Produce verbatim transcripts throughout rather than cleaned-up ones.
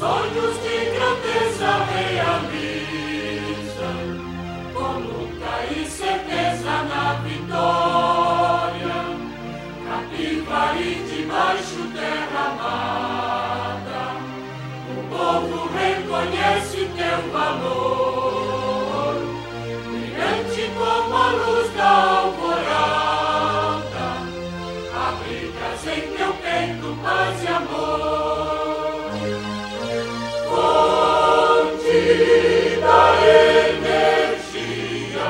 sonhos de grandeza realiza, com luta e certeza na vitória. Capivari debaixo terra amada, o povo reconhece teu valor, brilhante como a luz da alvorada, abrigas em teu peito paz e amor. Fonte da energia,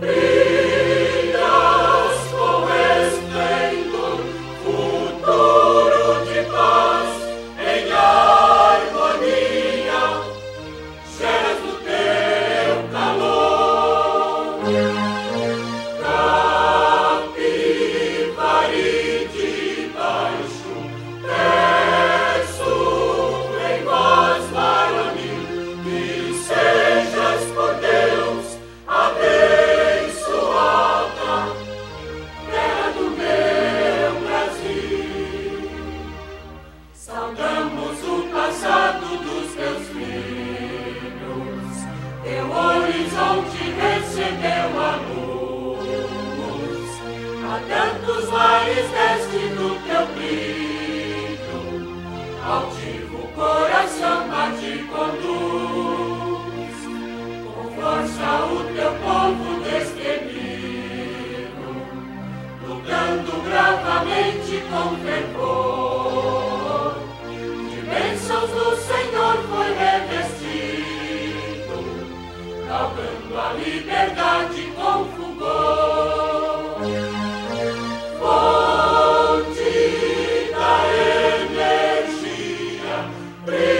brilhas com esplendor, futuro de paz em harmonia, geras do teu calor. Capivari debaixo, peço em voz varonil, que sejas por Deus abençoada, terra do meu Brasil. Saudamos o passado dos teus filhos, teu horizonte recebeu a luz, a tantos mares deste do teu brilho, altivo coração a te conduz, com força o teu povo destemido, lutando bravamente com fervor, de bênçãos do Senhor foi revestido, galgando a liberdade com fulgor. Fonte da energia,